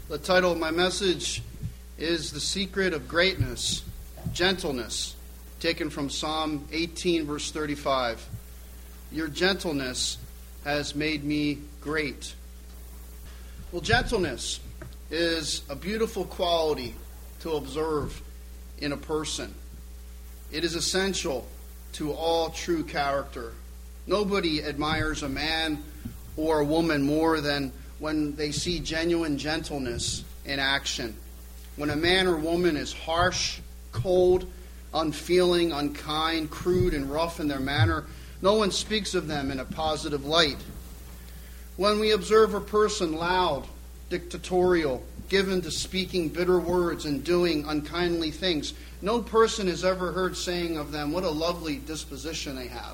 The title of my message is The Secret of Greatness, Gentleness, taken from Psalm 18, verse 35. Your gentleness has made me great. Well, gentleness is a beautiful quality to observe in a person. It is essential to all true character. Nobody admires a man or a woman more than when they see genuine gentleness in action. When a man or woman is harsh, cold, unfeeling, unkind, crude, and rough in their manner, no one speaks of them in a positive light. When we observe a person loud, dictatorial, given to speaking bitter words and doing unkindly things, no person is ever heard saying of them, what a lovely disposition they have.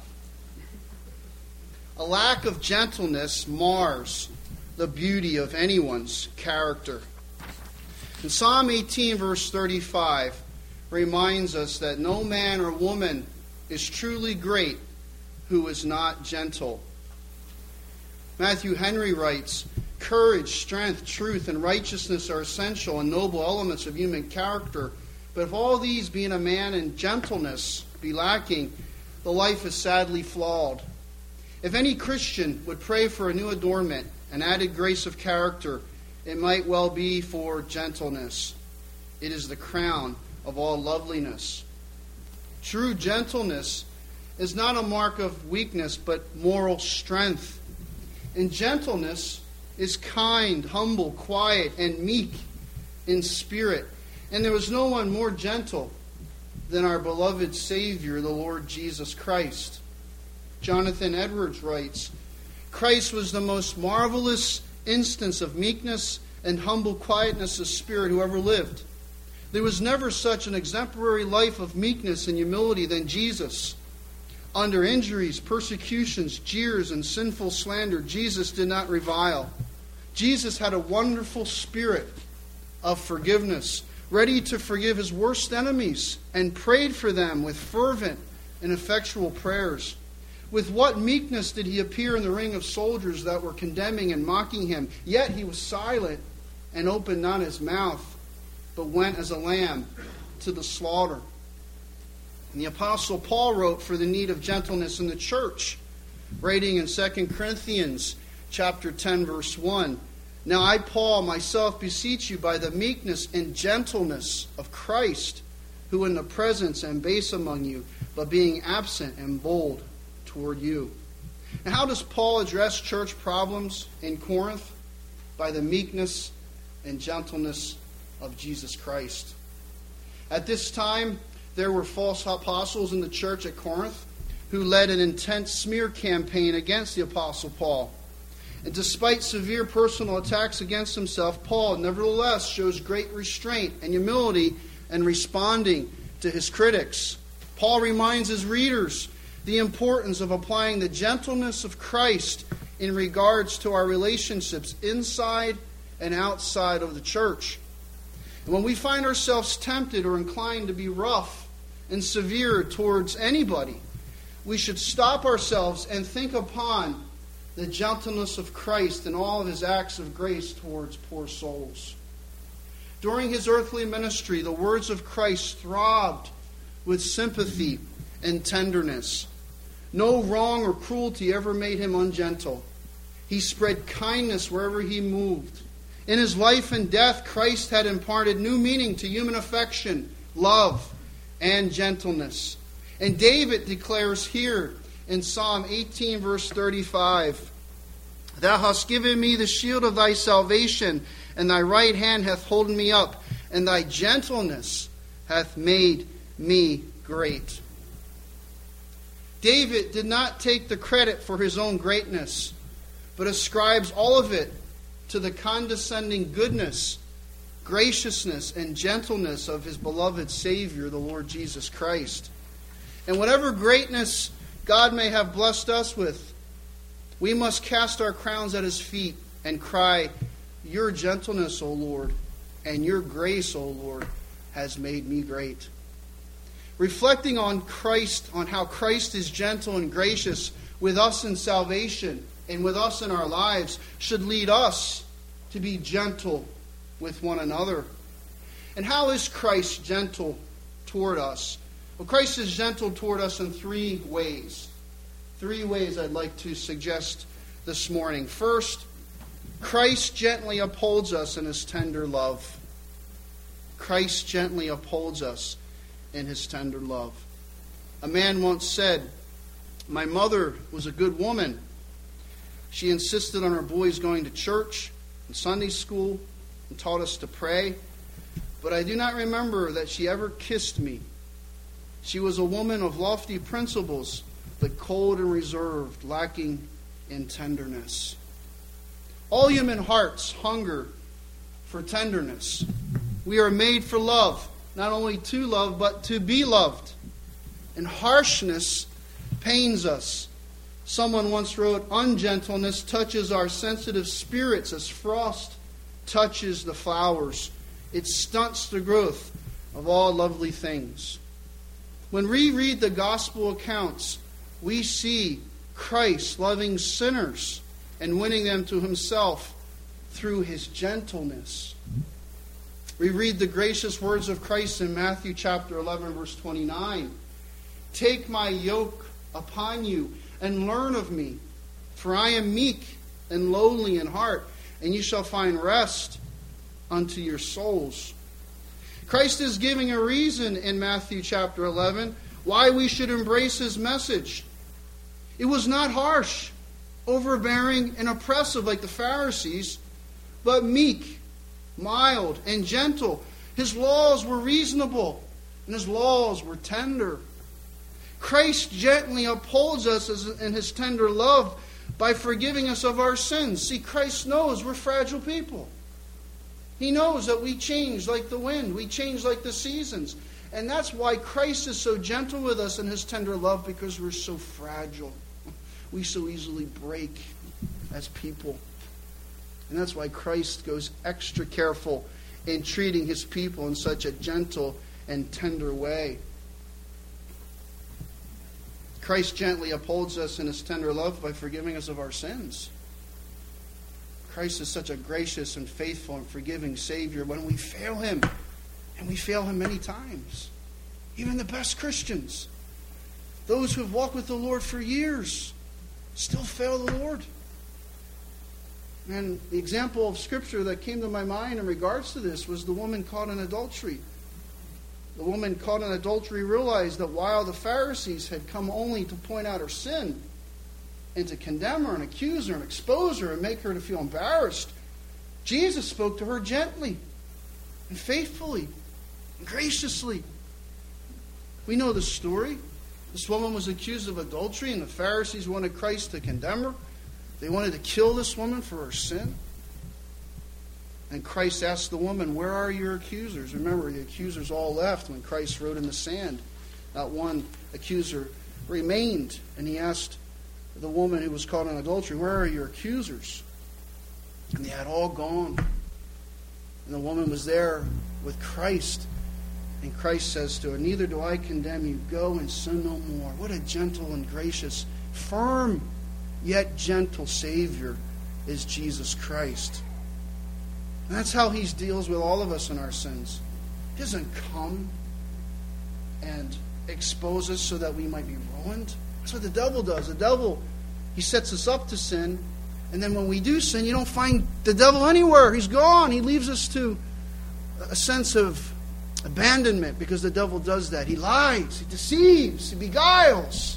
A lack of gentleness mars the beauty of anyone's character. And Psalm 18, verse 35, reminds us that no man or woman is truly great who is not gentle. Matthew Henry writes, courage, strength, truth, and righteousness are essential and noble elements of human character. But if all these, being a man, and gentleness be lacking, the life is sadly flawed. If any Christian would pray for a new adornment, an added grace of character, it might well be for gentleness. It is the crown of all loveliness. True gentleness is not a mark of weakness, but moral strength. And gentleness is kind, humble, quiet, and meek in spirit. And there was no one more gentle than our beloved Savior, the Lord Jesus Christ. Jonathan Edwards writes, Christ was the most marvelous instance of meekness and humble quietness of spirit who ever lived. There was never such an exemplary life of meekness and humility than Jesus. Under injuries, persecutions, jeers, and sinful slander, Jesus did not revile. Jesus had a wonderful spirit of forgiveness, ready to forgive his worst enemies, and prayed for them with fervent and effectual prayers. With what meekness did he appear in the ring of soldiers that were condemning and mocking him? Yet he was silent and opened not his mouth, but went as a lamb to the slaughter. And the Apostle Paul wrote for the need of gentleness in the church, writing in 2 Corinthians chapter 10, verse 1, Now I, Paul, myself beseech you by the meekness and gentleness of Christ, who in the presence am base among you, but being absent am bold toward you. Now, how does Paul address church problems in Corinth? By the meekness and gentleness of Jesus Christ. At this time, there were false apostles in the church at Corinth who led an intense smear campaign against the Apostle Paul. And despite severe personal attacks against himself, Paul nevertheless shows great restraint and humility in responding to his critics. Paul reminds his readers the importance of applying the gentleness of Christ in regards to our relationships inside and outside of the church. And when we find ourselves tempted or inclined to be rough and severe towards anybody, we should stop ourselves and think upon the gentleness of Christ and all of his acts of grace towards poor souls. During his earthly ministry, the words of Christ throbbed with sympathy and tenderness. No wrong or cruelty ever made him ungentle. He spread kindness wherever he moved. In his life and death, Christ had imparted new meaning to human affection, love, and gentleness. And David declares here in Psalm 18, verse 35, Thou hast given me the shield of thy salvation, and thy right hand hath holden me up, and thy gentleness hath made me great. David did not take the credit for his own greatness, but ascribes all of it to the condescending goodness, graciousness, and gentleness of his beloved Savior, the Lord Jesus Christ. And whatever greatness God may have blessed us with, we must cast our crowns at his feet and cry, Your gentleness, O Lord, and your grace, O Lord, has made me great. Reflecting on Christ, on how Christ is gentle and gracious with us in salvation and with us in our lives, should lead us to be gentle with one another. And how is Christ gentle toward us? Well, Christ is gentle toward us in 3 ways. 3 ways I'd like to suggest this morning. First, Christ gently upholds us in His tender love. Christ gently upholds us in His tender love. A man once said, "My mother was a good woman. She insisted on her boys going to church and Sunday school and taught us to pray. But I do not remember that she ever kissed me. She was a woman of lofty principles, but cold and reserved, lacking in tenderness." All human hearts hunger for tenderness. We are made for love, not only to love, but to be loved. And harshness pains us. Someone once wrote, "Ungentleness touches our sensitive spirits as frost touches the flowers. It stunts the growth of all lovely things." When we read the gospel accounts, we see Christ loving sinners and winning them to Himself through His gentleness. We read the gracious words of Christ in Matthew chapter 11, verse 29. "Take my yoke upon you and learn of me, for I am meek and lowly in heart, and you shall find rest unto your souls." Christ is giving a reason in Matthew chapter 11 why we should embrace His message. It was not harsh, overbearing, and oppressive like the Pharisees, but meek, mild, and gentle. His laws were reasonable, and His laws were tender. Christ gently upholds us in His tender love by forgiving us of our sins. See, Christ knows we're fragile people. He knows that we change like the wind. We change like the seasons. And that's why Christ is so gentle with us in His tender love, because we're so fragile. We so easily break as people. And that's why Christ goes extra careful in treating His people in such a gentle and tender way. Christ gently upholds us in His tender love by forgiving us of our sins. Christ is such a gracious and faithful and forgiving Savior when we fail Him. And we fail Him many times. Even the best Christians, those who have walked with the Lord for years, still fail the Lord. And the example of Scripture that came to my mind in regards to this was the woman caught in adultery. The woman caught in adultery realized that while the Pharisees had come only to point out her sin and to condemn her and accuse her and expose her and make her to feel embarrassed, Jesus spoke to her gently and faithfully and graciously. We know the story. This woman was accused of adultery, and the Pharisees wanted Christ to condemn her. They wanted to kill this woman for her sin. And Christ asked the woman, "Where are your accusers?" Remember, the accusers all left when Christ wrote in the sand. Not one accuser remained. And He asked the woman who was caught in adultery, "Where are your accusers?" And they had all gone. And the woman was there with Christ. And Christ says to her, "Neither do I condemn you. Go and sin no more." What a gentle and gracious, firm, yet gentle Savior is Jesus Christ. And that's how He deals with all of us in our sins. He doesn't come and expose us so that we might be ruined. That's what the devil does. The devil, he sets us up to sin. And then when we do sin, you don't find the devil anywhere. He's gone. He leaves us to a sense of abandonment, because the devil does that. He lies. He deceives. He beguiles.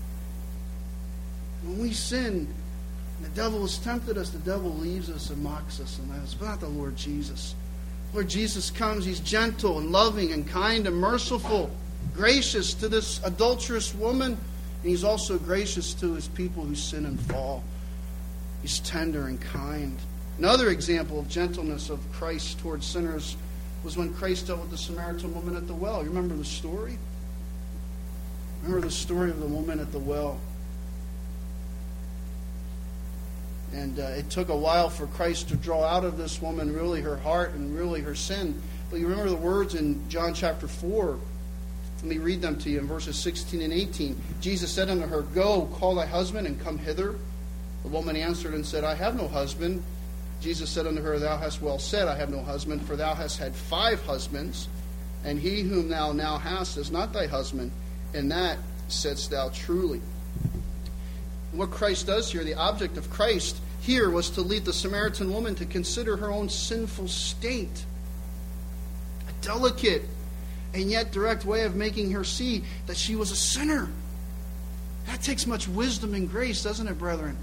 When we sin, and the devil has tempted us, the devil leaves us and mocks us and laughs. But not the Lord Jesus. Lord Jesus comes. He's gentle and loving and kind and merciful, gracious to this adulterous woman. And He's also gracious to His people who sin and fall. He's tender and kind. Another example of gentleness of Christ towards sinners was when Christ dealt with the Samaritan woman at the well. You remember the story? Remember the story of the woman at the well. And it took a while for Christ to draw out of this woman really her heart and really her sin. But you remember the words in John chapter 4. Let me read them to you in verses 16 and 18. Jesus said unto her, "Go, call thy husband and come hither." The woman answered and said, "I have no husband." Jesus said unto her, Thou hast well said, I have no husband, for thou hast had 5 husbands, and he whom thou now hast is not thy husband, and that saidst thou truly. What Christ does here, the object of Christ here, was to lead the Samaritan woman to consider her own sinful state. A delicate and yet direct way of making her see that she was a sinner. That takes much wisdom and grace, doesn't it, brethren?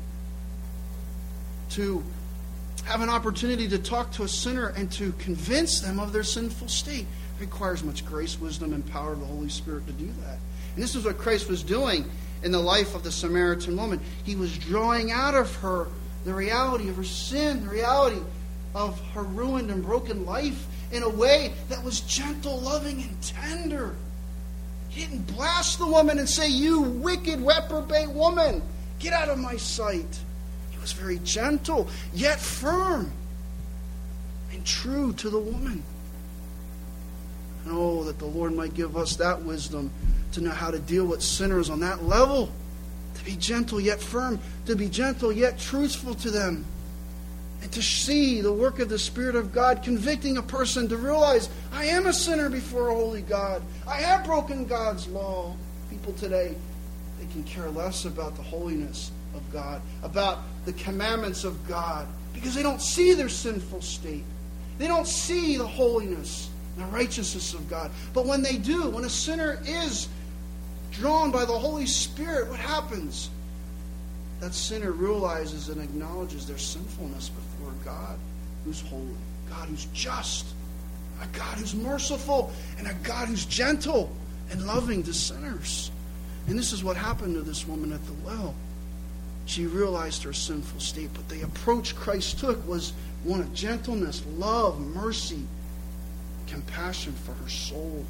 To have an opportunity to talk to a sinner and to convince them of their sinful state. It requires much grace, wisdom, and power of the Holy Spirit to do that. And this is what Christ was doing in the life of the Samaritan woman. He was drawing out of her the reality of her sin, the reality of her ruined and broken life in a way that was gentle, loving, and tender. He didn't blast the woman and say, You wicked, reprobate woman, get out of my sight. He was very gentle, yet firm and true to the woman. And oh, that the Lord might give us that wisdom to know how to deal with sinners on that level. To be gentle yet firm, to be gentle yet truthful to them. And to see the work of the Spirit of God convicting a person to realize, I am a sinner before a holy God. I have broken God's law. People today, they can care less about the holiness of God, about the commandments of God, because they don't see their sinful state. They don't see the holiness and the righteousness of God. But when they do, when a sinner is drawn by the Holy Spirit, what happens? That sinner realizes and acknowledges their sinfulness before God, who's holy, God who's just, a God who's merciful, and a God who's gentle and loving to sinners. And this is what happened to this woman at the well. She realized her sinful state, but the approach Christ took was one of gentleness, love, mercy, compassion for her soul.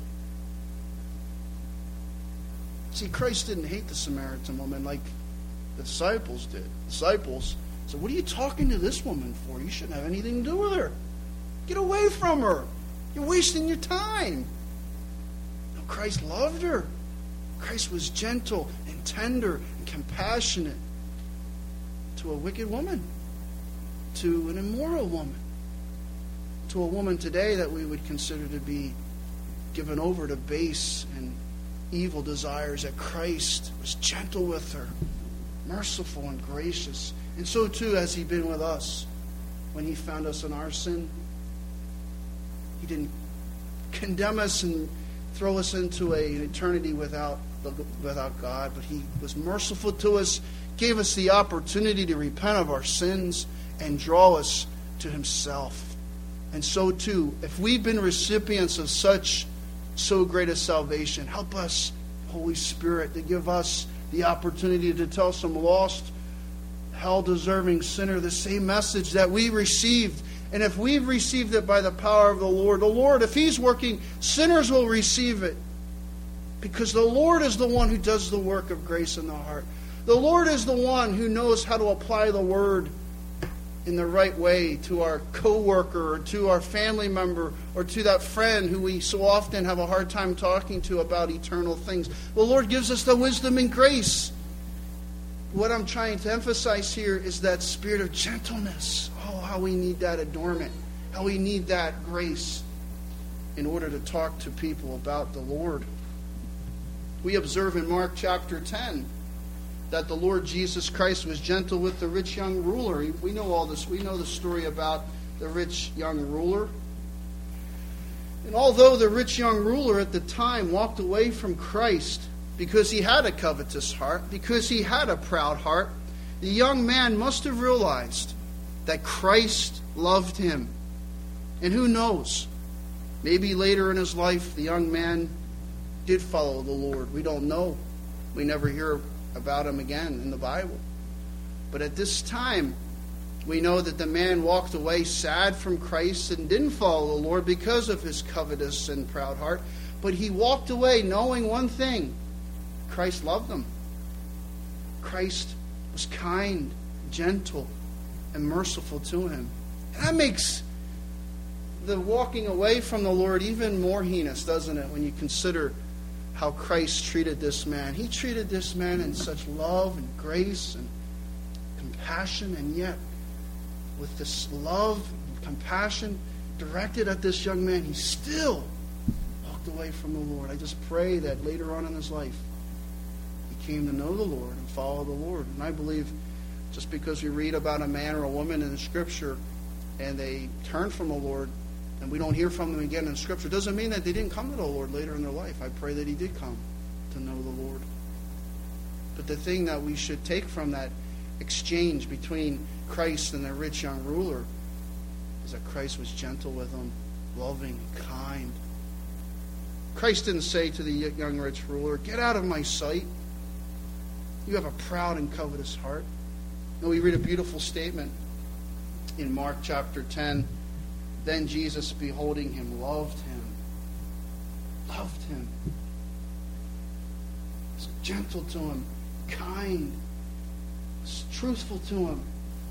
See, Christ didn't hate the Samaritan woman like the disciples did. The disciples said, What are you talking to this woman for? You shouldn't have anything to do with her. Get away from her. You're wasting your time. No, Christ loved her. Christ was gentle and tender and compassionate to a wicked woman, to an immoral woman, to a woman today that we would consider to be given over to base and evil desires, that Christ was gentle with her, merciful and gracious. And so too has He been with us when He found us in our sin. He didn't condemn us and throw us into an eternity without God, but He was merciful to us, gave us the opportunity to repent of our sins and draw us to Himself. And so too, if we've been recipients of so great a salvation, help us, Holy Spirit, to give us the opportunity to tell some lost, hell-deserving sinner the same message that we received. And if we've received it by the power of the Lord, if He's working, sinners will receive it. Because the Lord is the one who does the work of grace in the heart. The Lord is the one who knows how to apply the Word in the right way to our co-worker or to our family member or to that friend who we so often have a hard time talking to about eternal things. The Lord gives us the wisdom and grace. What I'm trying to emphasize here is that spirit of gentleness. Oh, how we need that adornment. How we need that grace in order to talk to people about the Lord. We observe in Mark chapter 10 that the Lord Jesus Christ was gentle with the rich young ruler. We know all this. We know the story about the rich young ruler. And although the rich young ruler at the time walked away from Christ because he had a covetous heart, because he had a proud heart, the young man must have realized that Christ loved him. And who knows, maybe later in his life the young man did follow the Lord. We don't know. We never hear about him again in the Bible. But at this time, we know that the man walked away sad from Christ and didn't follow the Lord because of his covetous and proud heart. But he walked away knowing one thing: Christ loved him. Christ was kind, gentle, and merciful to him. And that makes the walking away from the Lord even more heinous, doesn't it, when you consider how Christ treated this man. He treated this man in such love and grace and compassion, and yet with this love and compassion directed at this young man, he still walked away from the Lord. I just pray that later on in his life, he came to know the Lord and follow the Lord. And I believe just because we read about a man or a woman in the Scripture and they turn from the Lord and we don't hear from them again in Scripture, doesn't mean that they didn't come to the Lord later in their life. I pray that he did come to know the Lord. But the thing that we should take from that exchange between Christ and the rich young ruler is that Christ was gentle with him, loving, kind. Christ didn't say to the young rich ruler, "Get out of my sight. You have a proud and covetous heart." And we read a beautiful statement in Mark chapter 10. Then Jesus, beholding him, loved him. Loved him. Was gentle to him, kind, was truthful to him,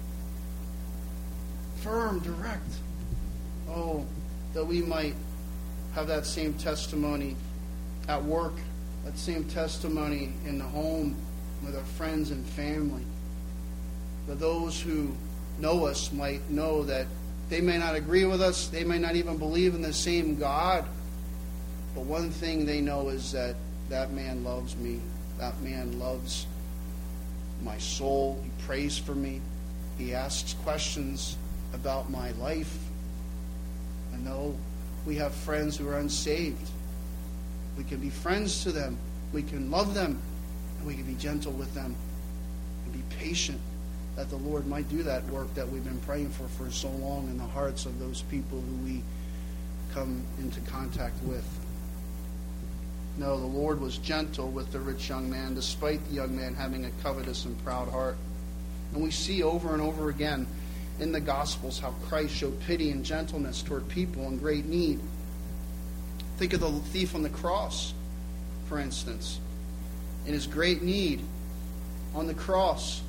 firm, direct. Oh, that we might have that same testimony at work, that same testimony in the home with our friends and family. That those who know us might know that they may not agree with us, they may not even believe in the same God, but one thing they know is that that man loves me, that man loves my soul, he prays for me, he asks questions about my life. I know we have friends who are unsaved. We can be friends to them, we can love them, and we can be gentle with them and be patient, that the Lord might do that work that we've been praying for so long in the hearts of those people who we come into contact with. No, the Lord was gentle with the rich young man, despite the young man having a covetous and proud heart. And we see over and over again in the Gospels how Christ showed pity and gentleness toward people in great need. Think of the thief on the cross, for instance. In his great need on the cross,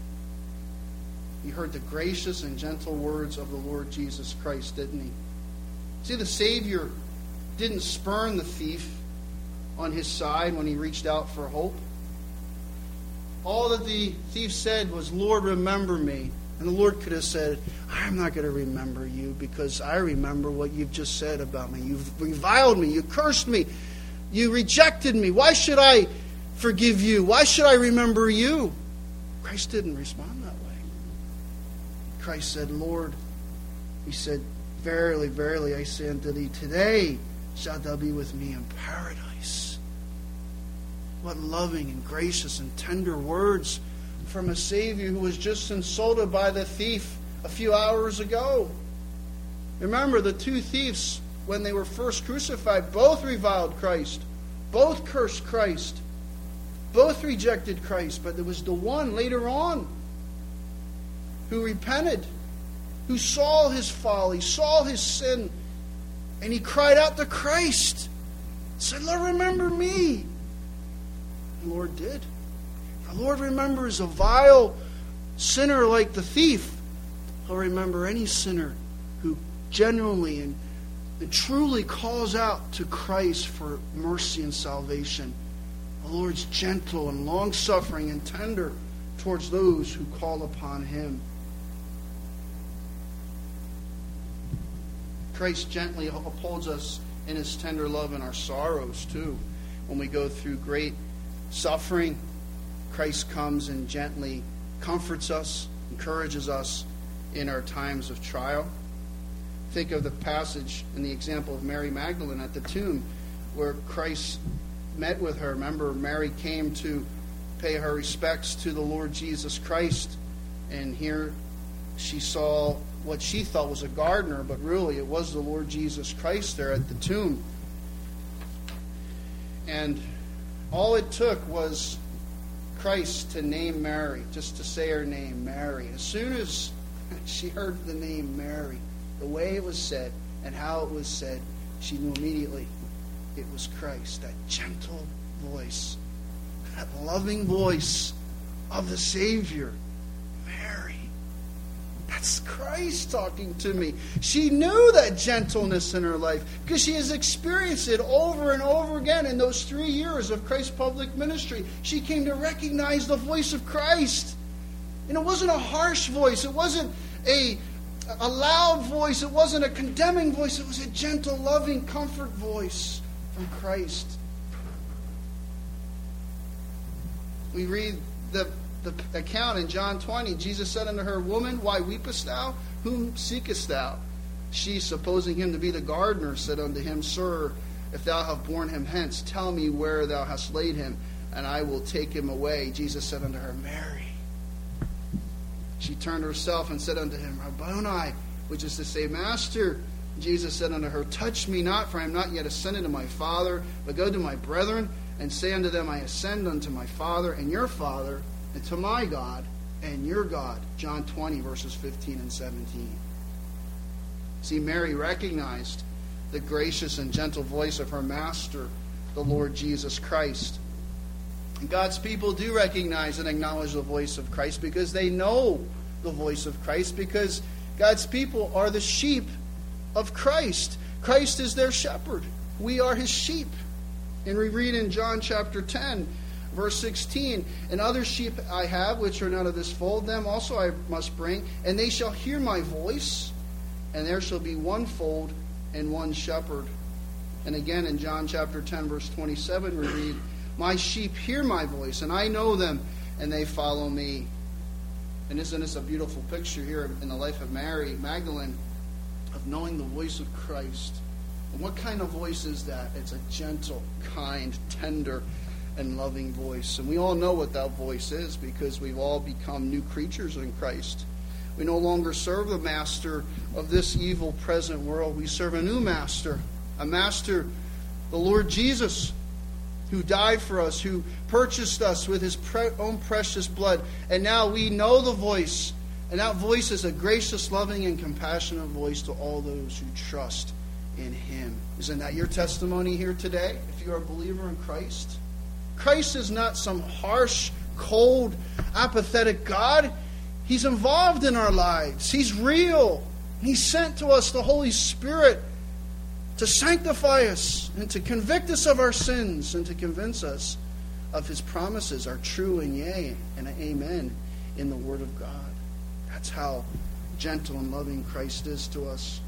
he heard the gracious and gentle words of the Lord Jesus Christ, didn't he? See, the Savior didn't spurn the thief on his side when he reached out for hope. All that the thief said was, "Lord, remember me." And the Lord could have said, "I'm not going to remember you because I remember what you've just said about me. You've reviled me. You cursed me. You rejected me. Why should I forgive you? Why should I remember you?" Christ didn't respond that way. Christ said, "Lord," he said, "Verily, verily, I say unto thee, today shalt thou be with me in paradise." What loving and gracious and tender words from a Savior who was just insulted by the thief a few hours ago. Remember, the two thieves, when they were first crucified, both reviled Christ, both cursed Christ, both rejected Christ, but there was the one later on who repented, who saw his folly, saw his sin, and he cried out to Christ, said, "Lord, remember me." The Lord did. The Lord remembers a vile sinner like the thief. He'll remember any sinner who genuinely and truly calls out to Christ for mercy and salvation. The Lord's gentle and long-suffering and tender towards those who call upon him. Christ gently upholds us in his tender love in our sorrows too. When we go through great suffering, Christ comes and gently comforts us, encourages us in our times of trial. Think of the passage in the example of Mary Magdalene at the tomb where Christ met with her. Remember, Mary came to pay her respects to the Lord Jesus Christ, and here she saw what she thought was a gardener, but really it was the Lord Jesus Christ there at the tomb. And all it took was Christ to name Mary, just to say her name, Mary. As soon as she heard the name Mary, the way it was said and how it was said, she knew immediately it was Christ. That gentle voice, that loving voice of the Savior. Mary. That's Christ talking to me. She knew that gentleness in her life because she has experienced it over and over again in those 3 years of Christ's public ministry. She came to recognize the voice of Christ. And it wasn't a harsh voice. It wasn't a loud voice. It wasn't a condemning voice. It was a gentle, loving, comfort voice from Christ. We read the account in John 20. Jesus said unto her, Woman, why weepest thou? Whom seekest thou? She, supposing him to be the gardener, said unto him, Sir, if thou have borne him hence, tell me where thou hast laid him, and I will take him away. Jesus said unto her, Mary. She turned herself and said unto him, Rabboni, which is to say, Master. Jesus said unto her, Touch me not, for I am not yet ascended to my Father, but go to my brethren, and say unto them, I ascend unto my Father and your Father, and to my God and your God. John 20, verses 15 and 17. See, Mary recognized the gracious and gentle voice of her Master, the Lord Jesus Christ. And God's people do recognize and acknowledge the voice of Christ because they know the voice of Christ, because God's people are the sheep of Christ. Christ is their shepherd. We are his sheep. And we read in John chapter 10, verse 16, And other sheep I have, which are not of this fold, them also I must bring, and they shall hear my voice, and there shall be one fold and one shepherd. And again in John chapter 10, verse 27, we read, My sheep hear my voice, and I know them, and they follow me. And isn't this a beautiful picture here in the life of Mary Magdalene, of knowing the voice of Christ? And what kind of voice is that? It's a gentle, kind, tender, and loving voice. And we all know what that voice is because we've all become new creatures in Christ. We no longer serve the master of this evil present world. We serve a new master, a master, the Lord Jesus, who died for us, who purchased us with his own precious blood. And now we know the voice. And that voice is a gracious, loving, and compassionate voice to all those who trust in him. Isn't that your testimony here today, if you are a believer in Christ? Christ is not some harsh, cold, apathetic God. He's involved in our lives. He's real. He sent to us the Holy Spirit to sanctify us and to convict us of our sins and to convince us of his promises are true and yea and amen in the Word of God. That's how gentle and loving Christ is to us.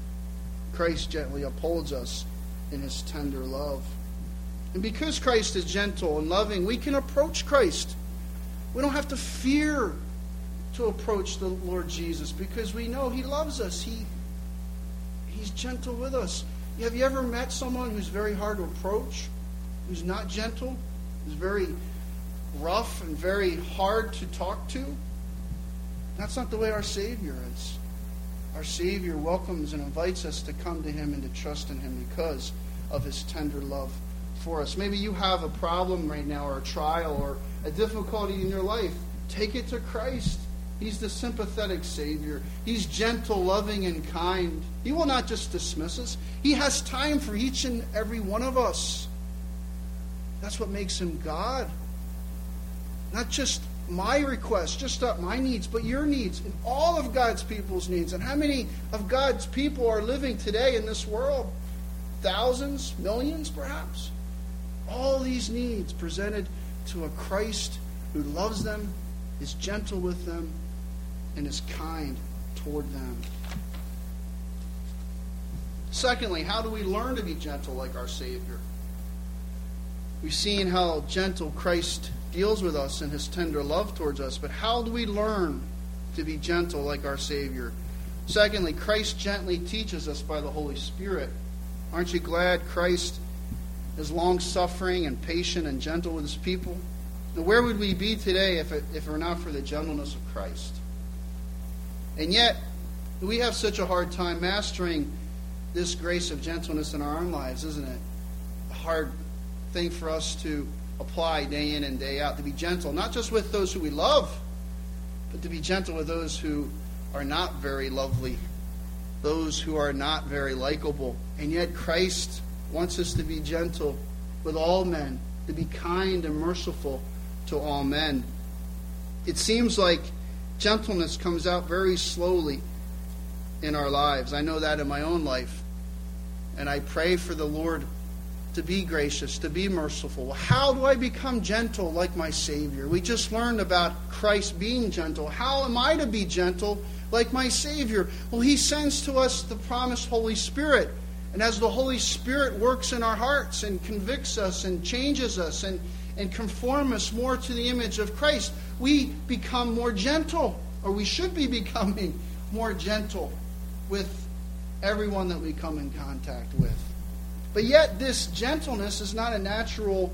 Christ gently upholds us in his tender love. And because Christ is gentle and loving, we can approach Christ. We don't have to fear to approach the Lord Jesus because we know he loves us. He's gentle with us. Have you ever met someone who's very hard to approach, who's not gentle, who's very rough and very hard to talk to? That's not the way our Savior is. Our Savior welcomes and invites us to come to him and to trust in him because of his tender love for us. Maybe you have a problem right now, or a trial, or a difficulty in your life. Take it to Christ. He's the sympathetic Savior. He's gentle, loving, and kind. He will not just dismiss us. He has time for each and every one of us. That's what makes him God. Not just my requests, just not my needs, but your needs, and all of God's people's needs. And how many of God's people are living today in this world? Thousands, millions, perhaps? All these needs presented to a Christ who loves them, is gentle with them, and is kind toward them. Secondly, how do we learn to be gentle like our Savior? We've seen how gentle Christ deals with us in his tender love towards us, but how do we learn to be gentle like our Savior? Secondly, Christ gently teaches us by the Holy Spirit. Aren't you glad Christ is long-suffering and patient and gentle with his people? Now, where would we be today if it were not for the gentleness of Christ? And yet, we have such a hard time mastering this grace of gentleness in our own lives, isn't it? A hard thing for us to apply day in and day out, to be gentle, not just with those who we love, but to be gentle with those who are not very lovely, those who are not very likable. And yet Christ wants us to be gentle with all men, to be kind and merciful to all men. It seems like gentleness comes out very slowly in our lives. I know that in my own life. And I pray for the Lord to be gracious, to be merciful. How do I become gentle like my Savior? We just learned about Christ being gentle. How am I to be gentle like my Savior? Well, He sends to us the promised Holy Spirit. And as the Holy Spirit works in our hearts and convicts us and changes us and conform us more to the image of Christ, we become more gentle, or we should be becoming more gentle with everyone that we come in contact with. But yet this gentleness is not a natural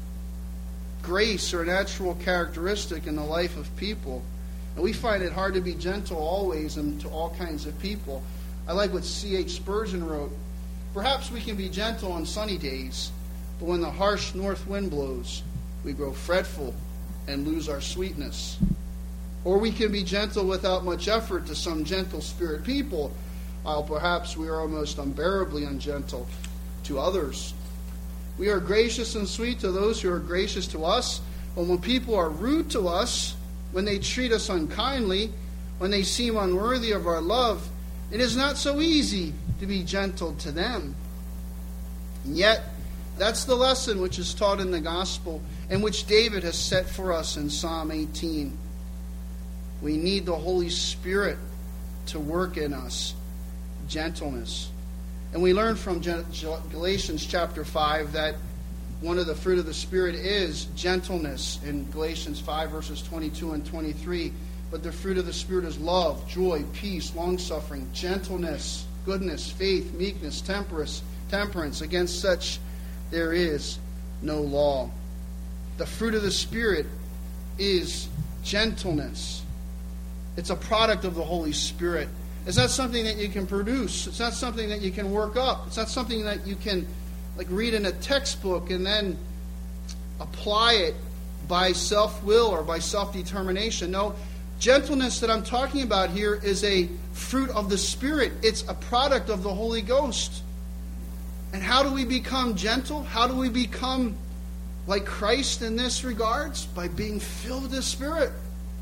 grace or a natural characteristic in the life of people. And we find it hard to be gentle always and to all kinds of people. I like what C.H. Spurgeon wrote. Perhaps we can be gentle on sunny days, but when the harsh north wind blows, we grow fretful and lose our sweetness. Or we can be gentle without much effort to some gentle spirit people, while perhaps we are almost unbearably ungentle to others. We are gracious and sweet to those who are gracious to us, but when people are rude to us, when they treat us unkindly, when they seem unworthy of our love, it is not so easy to be gentle to them. And yet, that's the lesson which is taught in the gospel and which David has set for us in Psalm 18. We need the Holy Spirit to work in us gentleness. And we learn from Galatians chapter 5 that one of the fruit of the Spirit is gentleness in Galatians 5 verses 22 and 23. But the fruit of the Spirit is love, joy, peace, long-suffering, gentleness, goodness, faith, meekness, temperance. Against such there is no law. The fruit of the Spirit is gentleness. It's a product of the Holy Spirit. It's not something that you can produce. It's not something that you can work up. It's not something that you can read in a textbook and then apply it by self-will or by self-determination. No, gentleness that I'm talking about here is a fruit of the Spirit. It's a product of the Holy Ghost. And how do we become gentle? How do we become like Christ in this regards? By being filled with the Spirit.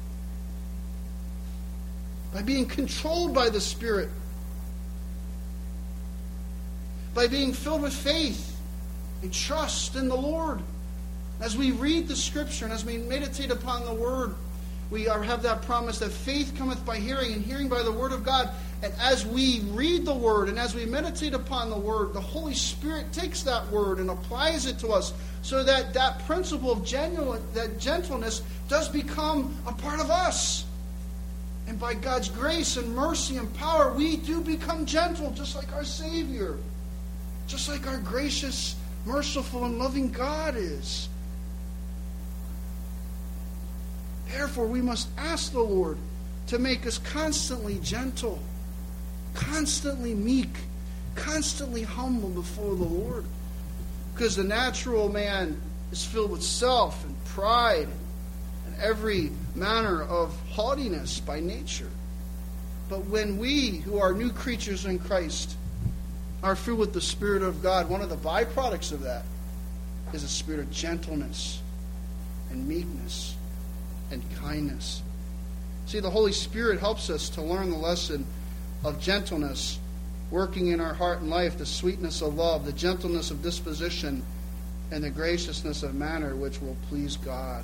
By being controlled by the Spirit. By being filled with faith and trust in the Lord. As we read the Scripture and as we meditate upon the Word, we have that promise that faith cometh by hearing, and hearing by the Word of God. And as we read the Word and as we meditate upon the Word, the Holy Spirit takes that Word and applies it to us so that that principle of gentleness does become a part of us. And by God's grace and mercy and power, we do become gentle, just like our Savior. Just like our gracious, merciful, and loving God is. Therefore, we must ask the Lord to make us constantly gentle, constantly meek, constantly humble before the Lord. Because the natural man is filled with self and pride and every manner of haughtiness by nature. But when we, who are new creatures in Christ, are filled with the Spirit of God, one of the byproducts of that is a spirit of gentleness and meekness and kindness. See, the Holy Spirit helps us to learn the lesson of gentleness, working in our heart and life, the sweetness of love, the gentleness of disposition, and the graciousness of manner which will please God.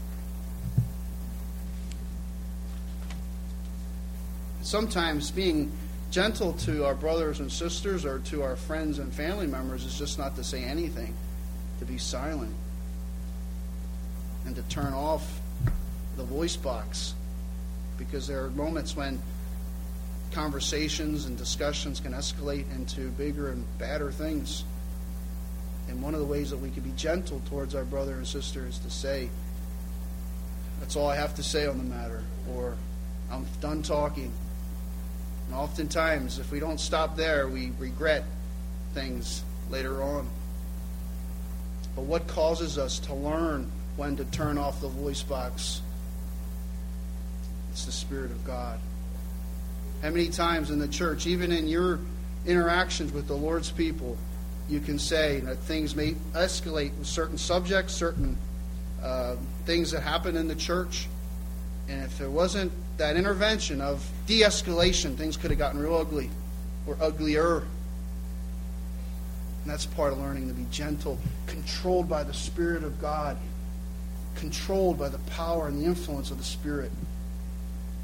Sometimes being gentle to our brothers and sisters or to our friends and family members is just not to say anything, to be silent, and to turn off the voice box, because there are moments when conversations and discussions can escalate into bigger and badder things. And one of the ways that we can be gentle towards our brother and sister is to say, "That's all I have to say on the matter," or "I'm done talking." And oftentimes, if we don't stop there, we regret things later on. But what causes us to learn when to turn off the voice box? It's the Spirit of God. How many times in the church, even in your interactions with the Lord's people, you can say that things may escalate with certain subjects, certain things that happen in the church. And if there wasn't that intervention of de-escalation, things could have gotten real ugly or uglier. And that's part of learning to be gentle, controlled by the Spirit of God, controlled by the power and the influence of the Spirit.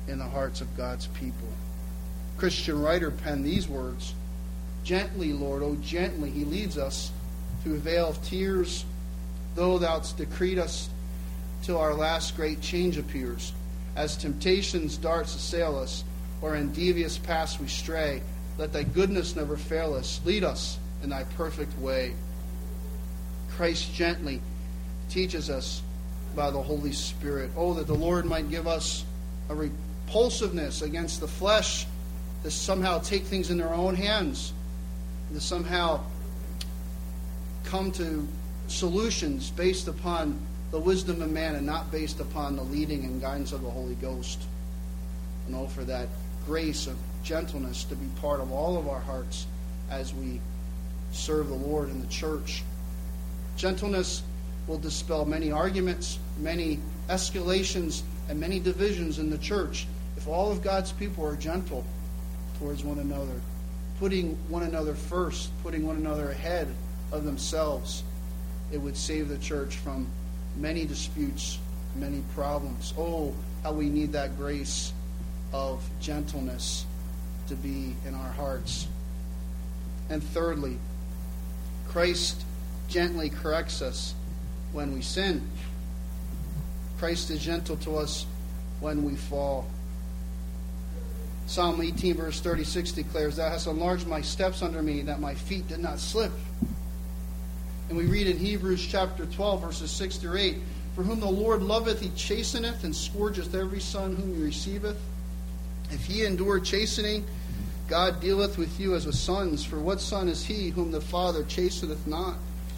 in the hearts of God's people. Christian writer penned these words, "Gently, Lord, oh gently, he leads us through a vale of tears, though thou'st decreed us till our last great change appears. As temptation's darts assail us, or in devious paths we stray, let thy goodness never fail us. Lead us in thy perfect way." Christ gently teaches us by the Holy Spirit. Oh, that the Lord might give us a repulsiveness against the flesh to somehow take things in their own hands, to somehow come to solutions based upon the wisdom of man and not based upon the leading and guidance of the Holy Ghost. And oh, for that grace of gentleness to be part of all of our hearts as we serve the Lord in the church. Gentleness will dispel many arguments, many escalations, and many divisions in the church if all of God's people are gentle towards one another, putting one another first, putting one another ahead of themselves. It would save the church from many disputes, many problems. Oh, how we need that grace of gentleness to be in our hearts. And thirdly, Christ gently corrects us when we sin. Christ is gentle to us when we fall. Psalm 18 verse 36 declares, "Thou hast enlarged my steps under me, that my feet did not slip." And we read in Hebrews chapter 12 verses 6 through 8, "For whom the Lord loveth, he chasteneth, and scourgeth every son whom he receiveth. If ye endure chastening, God dealeth with you as with sons. For what son is he whom the Father chasteneth not?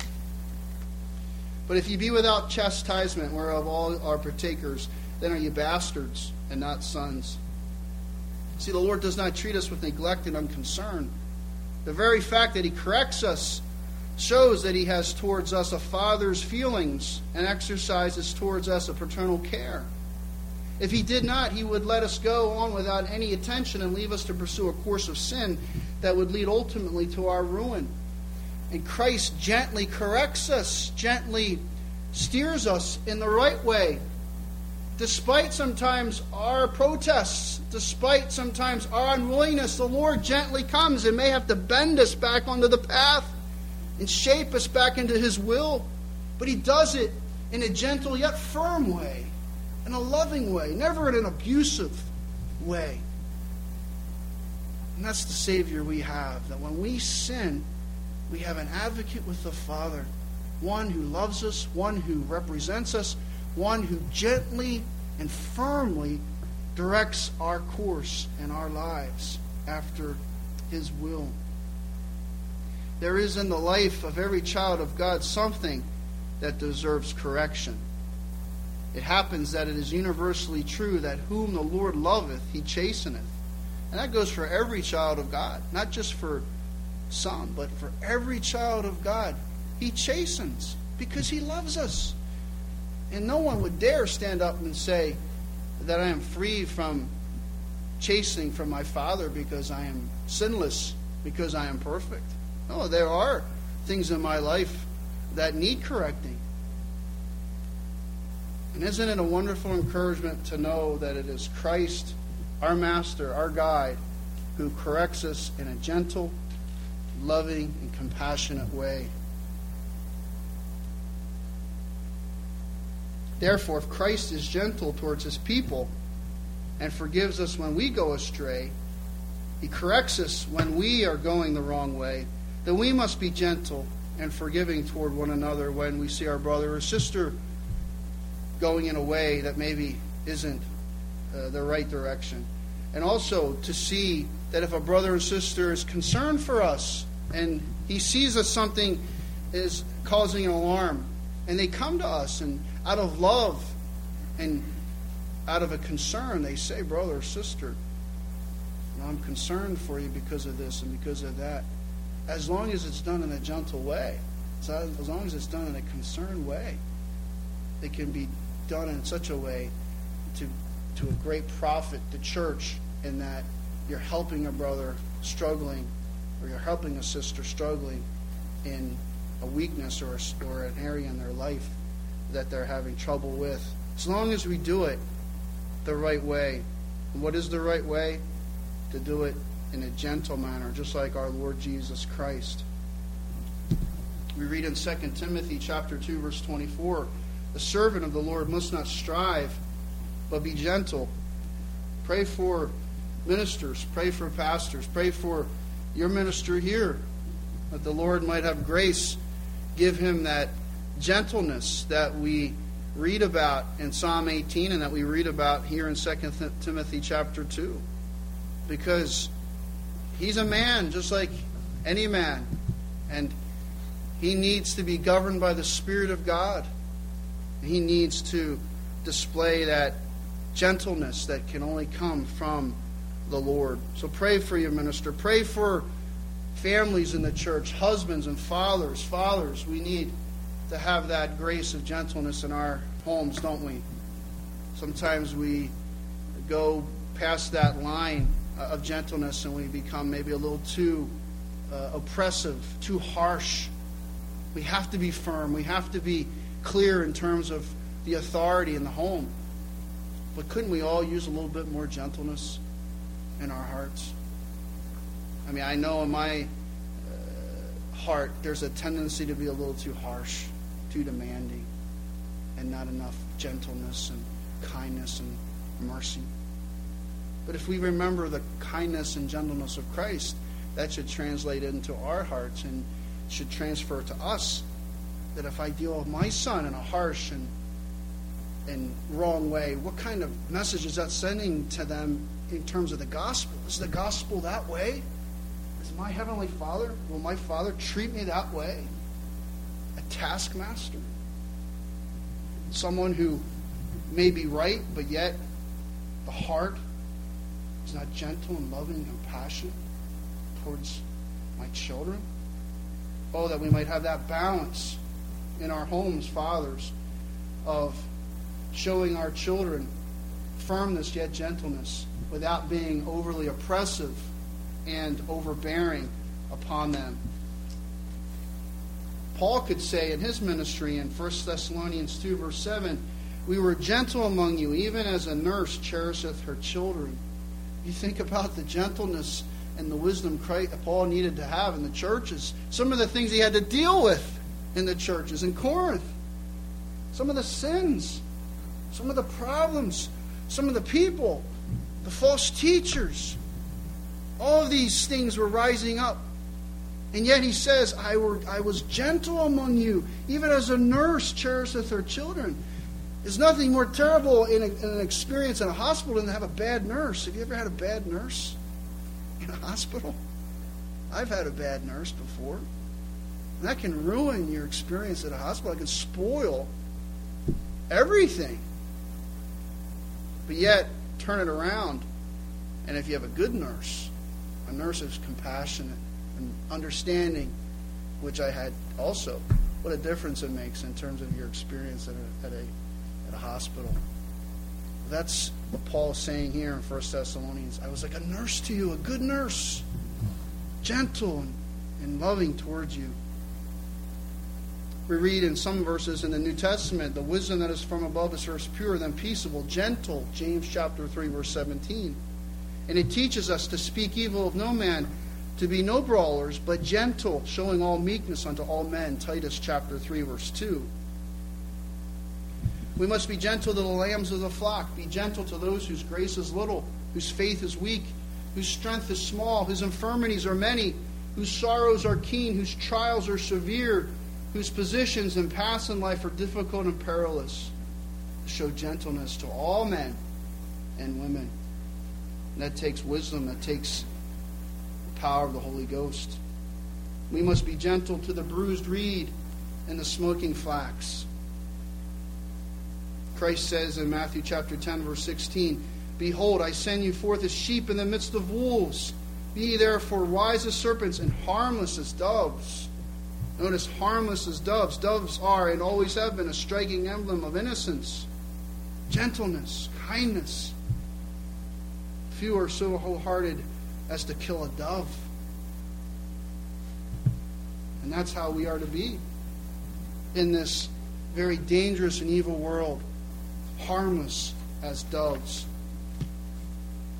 But if ye be without chastisement, whereof all are partakers, then are ye bastards, and not sons." See, the Lord does not treat us with neglect and unconcern. The very fact that he corrects us shows that he has towards us a father's feelings and exercises towards us a paternal care. If he did not, he would let us go on without any attention and leave us to pursue a course of sin that would lead ultimately to our ruin. And Christ gently corrects us, gently steers us in the right way. Despite sometimes our protests, despite sometimes our unwillingness, the Lord gently comes and may have to bend us back onto the path and shape us back into his will. But he does it in a gentle yet firm way, in a loving way, never in an abusive way. And that's the Savior we have, that when we sin, we have an advocate with the Father, one who loves us, one who represents us, one who gently and firmly directs our course and our lives after his will. There is in the life of every child of God something that deserves correction. It happens that it is universally true that whom the Lord loveth, he chasteneth. And that goes for every child of God, not just for some, but for every child of God. He chastens because he loves us. And no one would dare stand up and say that I am free from chastening from my Father because I am sinless, because I am perfect. No, there are things in my life that need correcting. And isn't it a wonderful encouragement to know that it is Christ, our Master, our Guide, who corrects us in a gentle, loving, and compassionate way? Therefore, if Christ is gentle towards his people and forgives us when we go astray, he corrects us when we are going the wrong way, then we must be gentle and forgiving toward one another when we see our brother or sister going in a way that maybe isn't the right direction. And also to see that if a brother or sister is concerned for us and he sees that something is causing an alarm, and they come to us and out of love and out of a concern, they say, "Brother or sister, I'm concerned for you because of this and because of that." As long as it's done in a gentle way, as long as it's done in a concerned way, it can be done in such a way to a great profit to church, in that you're helping a brother struggling, or you're helping a sister struggling in a weakness or an area in their life that they're having trouble with. As long as we do it the right way, And what is the right way? To do it in a gentle manner, just like our Lord Jesus Christ. We read in 2 Timothy chapter 2, verse 24, the servant of the Lord must not strive, but be gentle. Pray for ministers, pray for pastors, pray for your minister here, that the Lord might have grace. Give him that gentleness that we read about in Psalm 18 and that we read about here in 2 Timothy chapter 2. Because he's a man just like any man. And he needs to be governed by the Spirit of God. He needs to display that gentleness that can only come from the Lord. So pray for your minister. Pray for families in the church, husbands and fathers. Fathers, we need to have that grace of gentleness in our homes, don't we? Sometimes we go past that line of gentleness and we become maybe a little too oppressive, too harsh. We have to be firm. We have to be clear in terms of the authority in the home. But couldn't we all use a little bit more gentleness in our hearts? I mean, I know in my heart there's a tendency to be a little too harsh, too demanding, and not enough gentleness and kindness and mercy. But if we remember the kindness and gentleness of Christ, that should translate into our hearts and should transfer to us. That if I deal with my son in a harsh and wrong way, what kind of message is that sending to them in terms of the gospel? Is the gospel that way? Is my heavenly Father, will my Father treat me that way? A taskmaster? Someone who may be right, but yet the heart is not gentle and loving and compassionate towards my children? Oh, that we might have that balance in our homes, fathers, of showing our children firmness yet gentleness without being overly oppressive and overbearing upon them. Paul could say in his ministry in 1 Thessalonians 2, verse 7, we were gentle among you, even as a nurse cherisheth her children. You think about the gentleness and the wisdom Paul needed to have in the churches. Some of the things he had to deal with in the churches in Corinth. Some of the sins. Some of the problems. Some of the people. The false teachers. All of these things were rising up. And yet he says, I was gentle among you, even as a nurse cherisheth her children. There's nothing more terrible in an experience in a hospital than to have a bad nurse. Have you ever had a bad nurse in a hospital? I've had a bad nurse before. And that can ruin your experience at a hospital. It can spoil everything. But yet, turn it around. And if you have a good nurse, a nurse who's compassionate and understanding, which I had also, what a difference it makes in terms of your experience at a hospital. That's what Paul is saying here in 1 Thessalonians. I was like a nurse to you, a good nurse, gentle and loving towards you. We read in some verses in the New Testament, the wisdom that is from above is first pure, then peaceable, gentle, James chapter 3, verse 17. And it teaches us to speak evil of no man, to be no brawlers, but gentle, showing all meekness unto all men, Titus chapter 3, verse 2. We must be gentle to the lambs of the flock, be gentle to those whose grace is little, whose faith is weak, whose strength is small, whose infirmities are many, whose sorrows are keen, whose trials are severe, whose positions and paths in life are difficult and perilous. Show gentleness to all men and women. And that takes wisdom, that takes the power of the Holy Ghost. We must be gentle to the bruised reed and the smoking flax. Christ says in Matthew chapter 10, verse 16, behold, I send you forth as sheep in the midst of wolves. Be ye therefore wise as serpents and harmless as doves. Notice, harmless as doves. Doves are and always have been a striking emblem of innocence, gentleness, kindness. Few are so wholehearted as to kill a dove. And that's how we are to be in this very dangerous and evil world. Harmless as doves.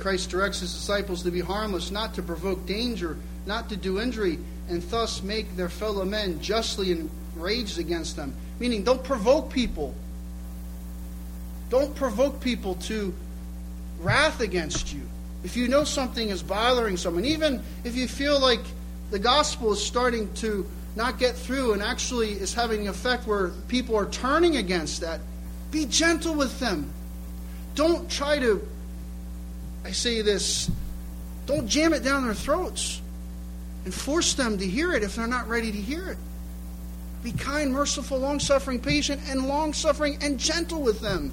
Christ directs his disciples to be harmless, not to provoke danger, not to do injury, and thus make their fellow men justly enraged against them. Meaning, don't provoke people. Don't provoke people to wrath against you. If you know something is bothering someone, even if you feel like the gospel is starting to not get through and actually is having an effect where people are turning against that, be gentle with them. Don't try to, I say this, don't jam it down their throats and force them to hear it if they're not ready to hear it. Be kind, merciful, long-suffering, patient, and long-suffering and gentle with them.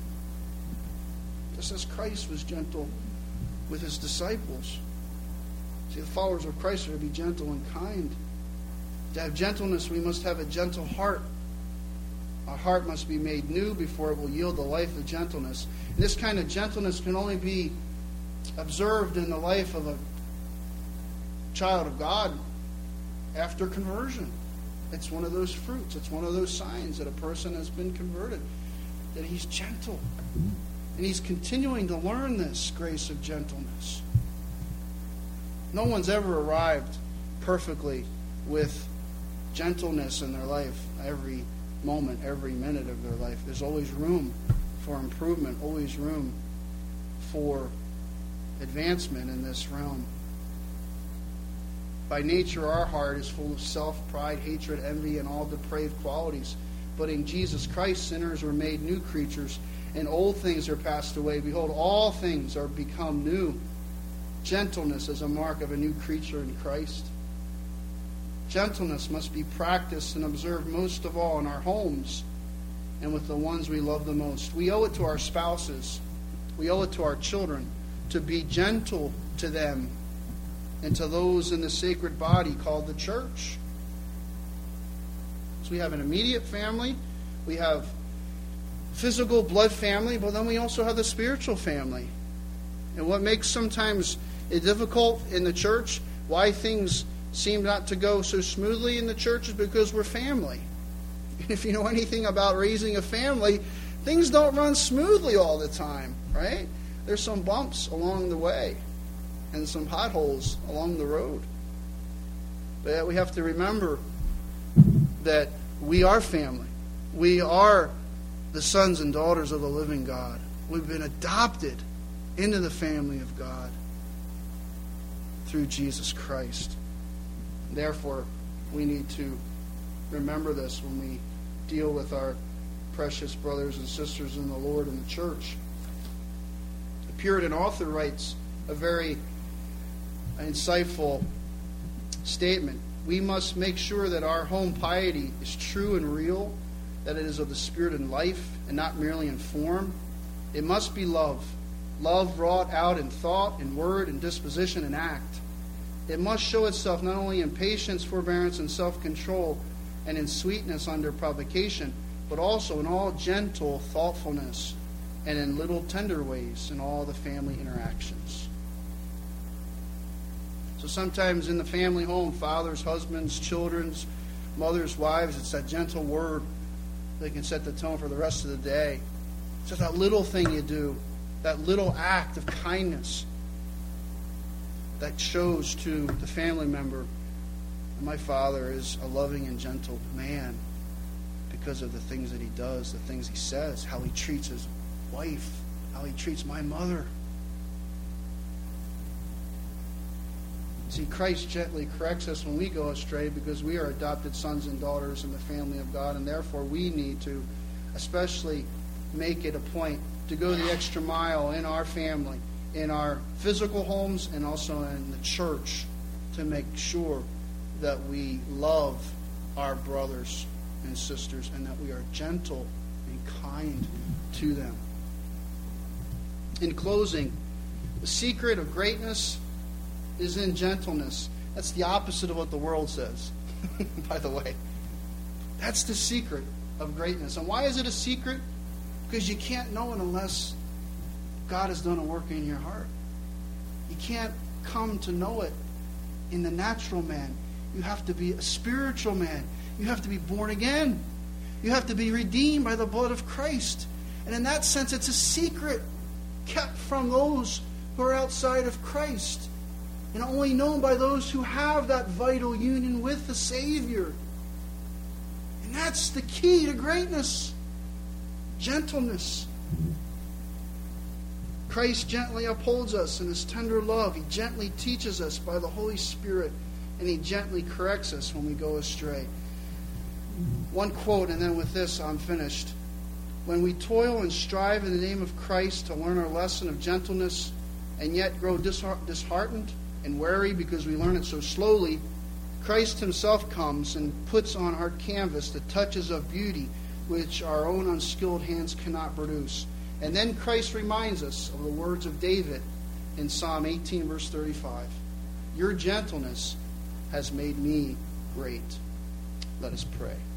Just as Christ was gentle with his disciples. See, the followers of Christ are to be gentle and kind. To have gentleness, we must have a gentle heart. Our heart must be made new before it will yield the life of gentleness. And this kind of gentleness can only be observed in the life of a child of God after conversion. It's one of those fruits. It's one of those signs that a person has been converted, that he's gentle. And he's continuing to learn this grace of gentleness. No one's ever arrived perfectly with gentleness in their life every moment, every minute of their life. There's always room for improvement, always room for advancement in this realm. By nature, our heart is full of self, pride, hatred, envy, and all depraved qualities. But in Jesus Christ, sinners were made new creatures, and old things are passed away. Behold, all things are become new. Gentleness is a mark of a new creature in Christ. Gentleness must be practiced and observed most of all in our homes and with the ones we love the most. We owe it to our spouses. We owe it to our children to be gentle to them and to those in the sacred body called the church. So we have an immediate family. We have physical blood family, but then we also have the spiritual family. And what makes sometimes it difficult in the church, why things seem not to go so smoothly in the church, is because we're family. And if you know anything about raising a family, things don't run smoothly all the time, right? There's some bumps along the way and some potholes along the road. But we have to remember that we are family. We are the sons and daughters of the living God. We've been adopted into the family of God through Jesus Christ. Therefore, we need to remember this when we deal with our precious brothers and sisters in the Lord and the church. The Puritan author writes a very insightful statement. We must make sure that our home piety is true and real, that it is of the Spirit and life, and not merely in form. It must be love. Love wrought out in thought, in word, in disposition, and act. It must show itself not only in patience, forbearance, and self-control, and in sweetness under provocation, but also in all gentle thoughtfulness, and in little tender ways in all the family interactions. So sometimes in the family home, fathers, husbands, children's, mothers, wives, it's that gentle word that can set the tone for the rest of the day. It's just that little thing you do, that little act of kindness that shows to the family member that my father is a loving and gentle man because of the things that he does, the things he says, how he treats his wife, how he treats my mother. See, Christ gently corrects us when we go astray because we are adopted sons and daughters in the family of God, and therefore we need to especially make it a point to go the extra mile in our family, in our physical homes, and also in the church to make sure that we love our brothers and sisters and that we are gentle and kind to them. In closing, the secret of greatness is in gentleness. That's the opposite of what the world says, by the way. That's the secret of greatness. And why is it a secret? Because you can't know it unless God has done a work in your heart. You can't come to know it in the natural man. You have to be a spiritual man. You have to be born again. You have to be redeemed by the blood of Christ. And in that sense, it's a secret kept from those who are outside of Christ, and only known by those who have that vital union with the Savior. And that's the key to greatness. Gentleness. Christ gently upholds us in His tender love. He gently teaches us by the Holy Spirit, and He gently corrects us when we go astray. One quote, and then with this I'm finished. When we toil and strive in the name of Christ to learn our lesson of gentleness, and yet grow disheartened and weary because we learn it so slowly, Christ Himself comes and puts on our canvas the touches of beauty which our own unskilled hands cannot produce. And then Christ reminds us of the words of David in Psalm 18, verse 35. Your gentleness has made me great. Let us pray.